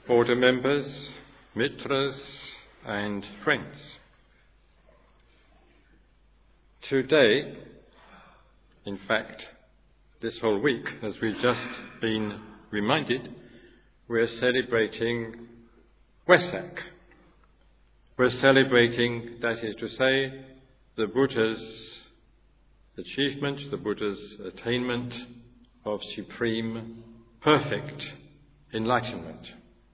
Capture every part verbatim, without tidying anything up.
Order members, mitras, and friends. Today, in fact, this whole week, as we've just been reminded, we're celebrating Wesak. We're celebrating, that is to say, the Buddha's achievement, the Buddha's attainment of supreme, perfect enlightenment.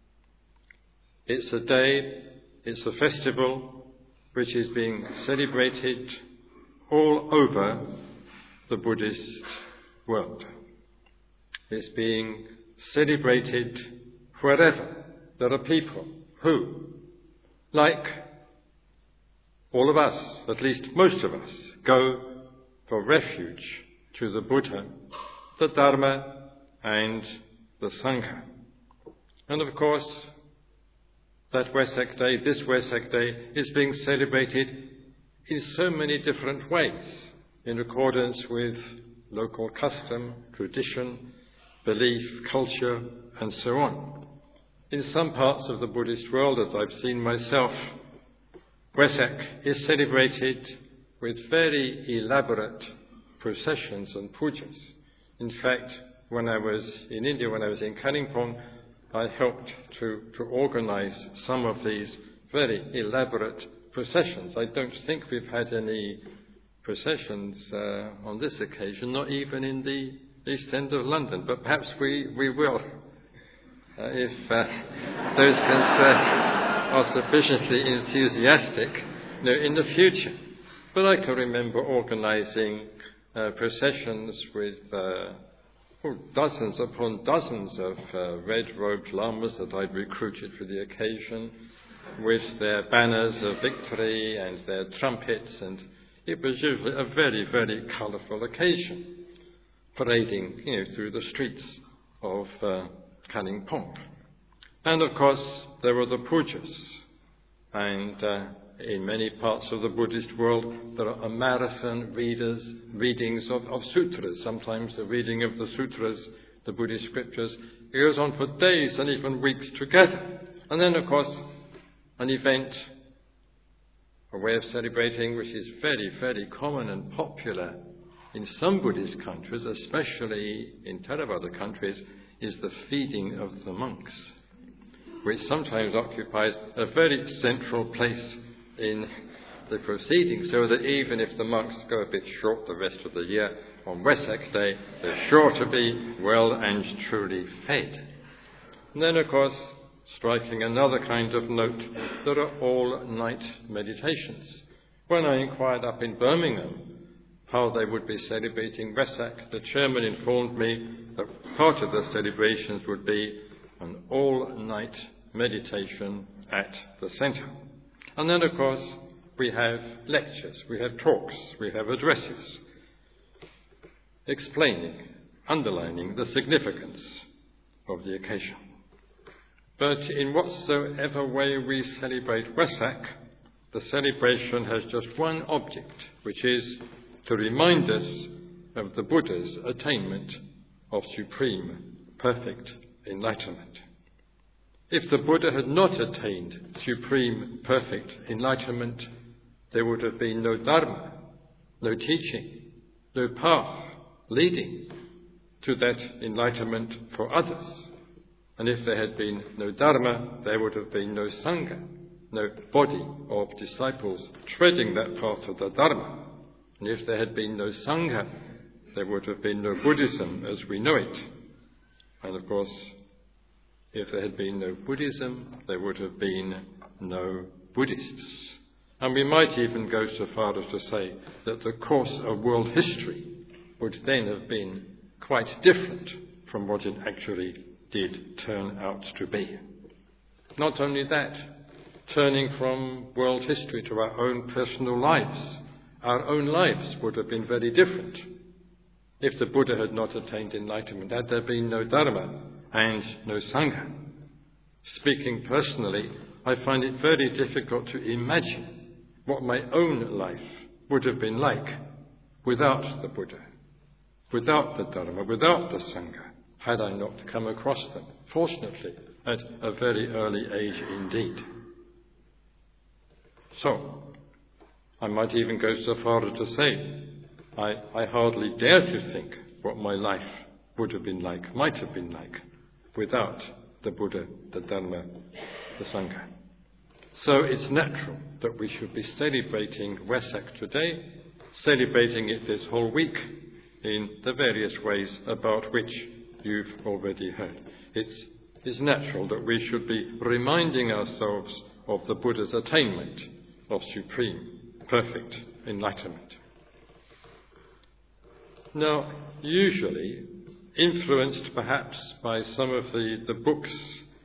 It's a day, it's a festival which is being celebrated all over the Buddhist world. It's being celebrated wherever there are people who, like all of us, at least most of us, go for refuge to the Buddha, the Dharma, and the Sangha. And of course, that Wesak Day, this Wesak Day, is being celebrated in so many different ways, in accordance with local custom, tradition, belief, culture, and so on. In some parts of the Buddhist world, as I've seen myself, Wesak is celebrated with very elaborate processions and pujas. In fact, when I was in India, when I was in Kalimpong, I helped to, to organize some of these very elaborate processions. I don't think we've had any processions uh, on this occasion, not even in the East End of London, but perhaps we, we will, uh, if uh, those uh, are sufficiently enthusiastic, you know, in the future. But I can remember organizing uh, processions with uh, oh, dozens upon dozens of uh, red-robed lamas that I'd recruited for the occasion, with their banners of victory and their trumpets, and it was usually a very, very colourful occasion, parading, you know, through the streets of uh, Kalimpong. And of course, there were the pujas, and uh, in many parts of the Buddhist world, there are marathon readers, readings of, of sutras. Sometimes the reading of the sutras, the Buddhist scriptures, goes on for days and even weeks together. And then, of course, an event, a way of celebrating, which is very, very common and popular in some Buddhist countries, especially in Theravada countries, is the feeding of the monks, which sometimes occupies a very central place in the proceedings, so that even if the monks go a bit short the rest of the year, on Wesak Day, they're sure to be well and truly fed. And then, of course, striking another kind of note, there are all-night meditations. When I inquired up in Birmingham how they would be celebrating Wesak, the chairman informed me that part of the celebrations would be an all-night meditation at the centre. And then, of course, we have lectures, we have talks, we have addresses, explaining, underlining the significance of the occasion. But in whatsoever way we celebrate Wesak, the celebration has just one object, which is to remind us of the Buddha's attainment of supreme, perfect enlightenment. If the Buddha had not attained supreme, perfect enlightenment, there would have been no Dharma, no teaching, no path leading to that enlightenment for others. And if there had been no Dharma, there would have been no Sangha, no body of disciples treading that path of the Dharma. And if there had been no Sangha, there would have been no Buddhism as we know it. And of course, if there had been no Buddhism, there would have been no Buddhists. And we might even go so far as to say that the course of world history would then have been quite different from what it actually did turn out to be. Not only that, turning from world history to our own personal lives, our own lives would have been very different. If the Buddha had not attained enlightenment, had there been no Dharma and no Sangha. Speaking personally, I find it very difficult to imagine what my own life would have been like without the Buddha, without the Dharma, without the Sangha. had I not come across them, fortunately, at a very early age indeed. So, I might even go so far as to say, I, I hardly dare to think what my life would have been like, might have been like, without the Buddha, the Dharma, the Sangha. So it's natural that we should be celebrating Wesak today, celebrating it this whole week in the various ways about which you've already heard. It's, it's natural that we should be reminding ourselves of the Buddha's attainment of supreme, perfect enlightenment. Now, usually, influenced perhaps by some of the, the books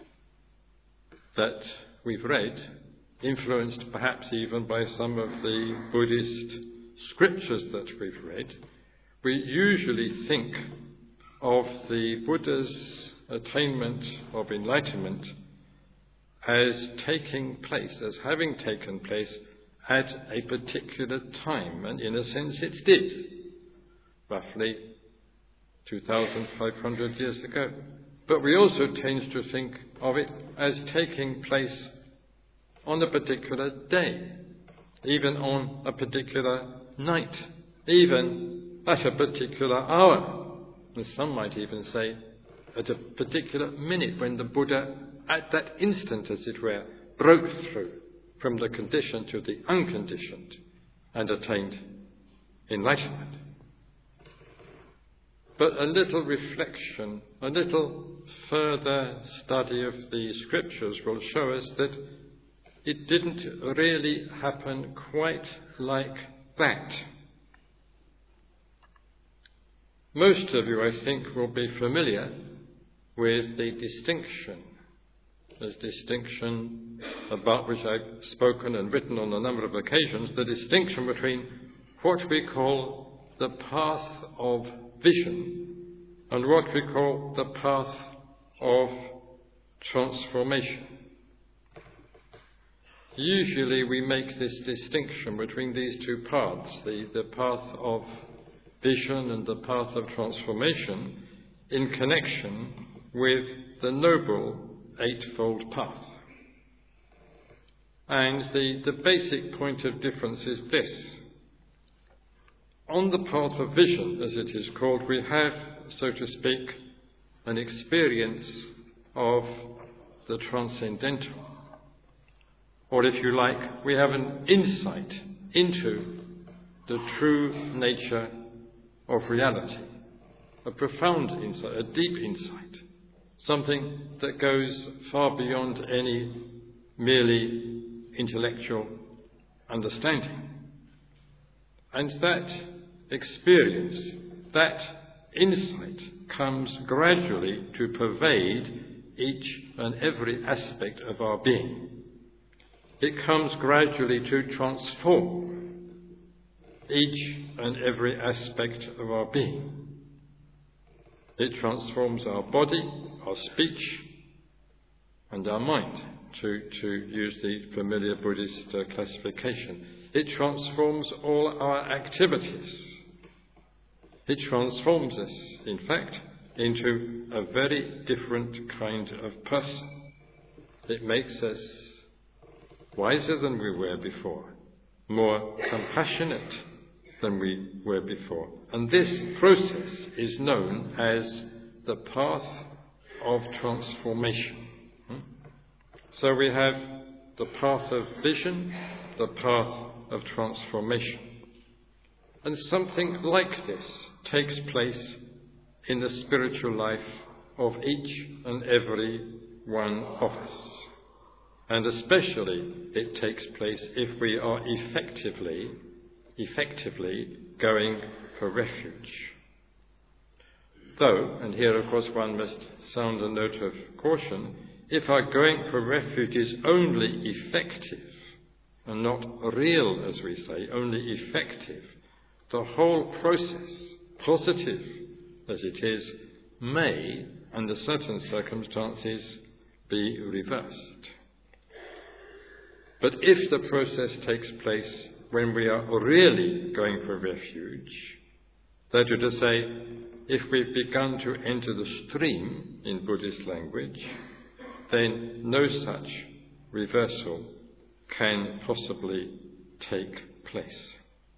that we've read, influenced perhaps even by some of the Buddhist scriptures that we've read, we usually think of the Buddha's attainment of enlightenment as taking place, as having taken place at a particular time, and in a sense it did, roughly two thousand five hundred years ago. But we also tend to think of it as taking place on a particular day, even on a particular night, even at a particular hour. And some might even say at a particular minute, when the Buddha, at that instant, as it were, broke through from the conditioned to the unconditioned and attained enlightenment. But a little reflection, a little further study of the scriptures will show us that it didn't really happen quite like that. Most of you, I think, will be familiar with the distinction, the distinction about which I've spoken and written on a number of occasions, the distinction between what we call the path of vision and what we call the path of transformation. Usually we make this distinction between these two paths, the, the path of vision and the path of transformation, in connection with the Noble Eightfold Path. And the, the basic point of difference is this. On the path of vision, as it is called, we have, so to speak, an experience of the transcendental. Or if you like, we have an insight into the true nature of reality. A profound insight, a deep insight. Something that goes far beyond any merely intellectual understanding. And that experience, that insight, comes gradually to pervade each and every aspect of our being. It comes gradually to transform each and every aspect of our being. It transforms our body, our speech, and our mind, to, to use the familiar Buddhist uh, classification. It transforms all our activities. It transforms us, in fact, into a very different kind of person. It makes us wiser than we were before, more compassionate than we were before. And this process is known as the path of transformation. Hmm? So we have the path of vision, the path of transformation. And something like this takes place in the spiritual life of each and every one of us. And especially it takes place if we are effectively, effectively going for refuge. Though, and here of course one must sound a note of caution, if our going for refuge is only effective and not real, as we say, only effective, the whole process, positive as it is, may, under certain circumstances, be reversed. But if the process takes place when we are really going for refuge, that is to say, if we've begun to enter the stream in Buddhist language, then no such reversal can possibly take place.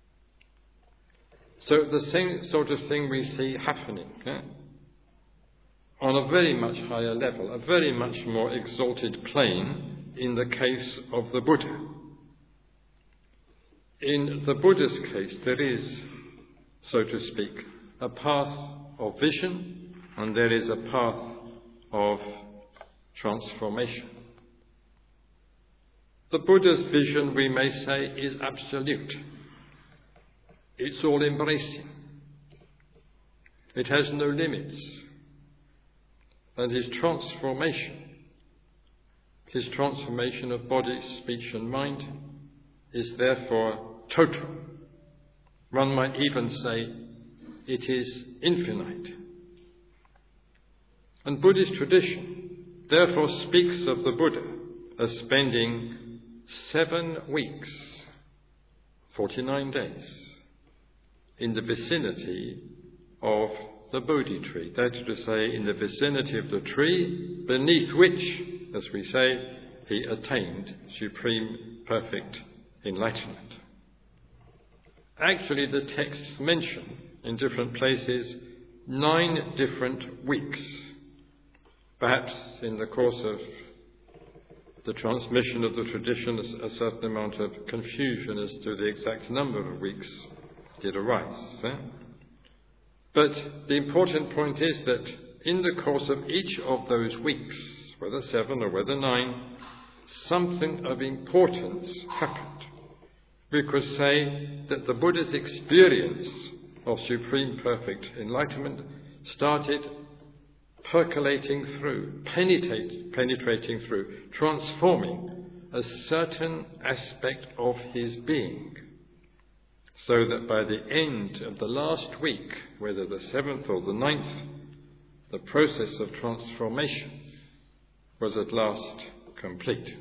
So the same sort of thing we see happening eh? on a very much higher level, a very much more exalted plane in the case of the Buddha. In the Buddha's case, there is, so to speak, a path of vision and there is a path of transformation. The Buddha's vision, we may say, is absolute. It's all-embracing. It has no limits. And his transformation, his transformation of body, speech and mind, is therefore total. One might even say it is infinite. And Buddhist tradition therefore speaks of the Buddha as spending seven weeks, forty-nine days, in the vicinity of the Bodhi tree. That is to say, in the vicinity of the tree beneath which, as we say, he attained supreme perfect enlightenment. Actually, the texts mention in different places nine different weeks. Perhaps in the course of the transmission of the tradition, a certain amount of confusion as to the exact number of weeks did arise. Eh? But the important point is that in the course of each of those weeks, whether seven or whether nine, something of importance happened. We could say that the Buddha's experience of supreme perfect enlightenment started percolating through, penetrate, penetrating through, transforming a certain aspect of his being, so that by the end of the last week, whether the seventh or the ninth, the process of transformation was at last complete.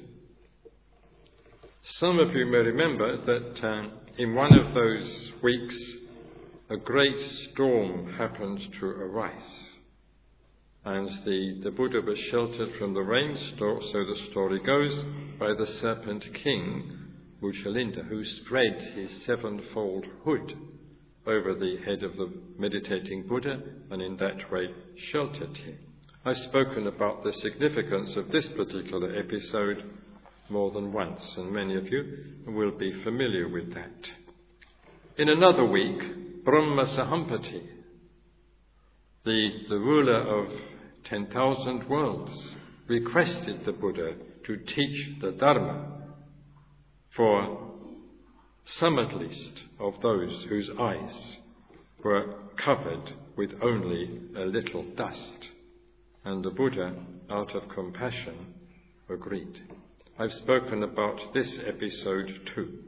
Some of you may remember that um, in one of those weeks a great storm happened to arise, and the, the Buddha was sheltered from the rain, so the story goes, by the serpent king Muchalinda, who spread his sevenfold hood over the head of the meditating Buddha and in that way sheltered him. I've spoken about the significance of this particular episode more than once, and many of you will be familiar with that. In another week, Brahma Sahampati, the, the ruler of ten thousand worlds, requested the Buddha to teach the Dharma for some at least of those whose eyes were covered with only a little dust. And the Buddha, out of compassion, agreed. I've spoken about this episode too.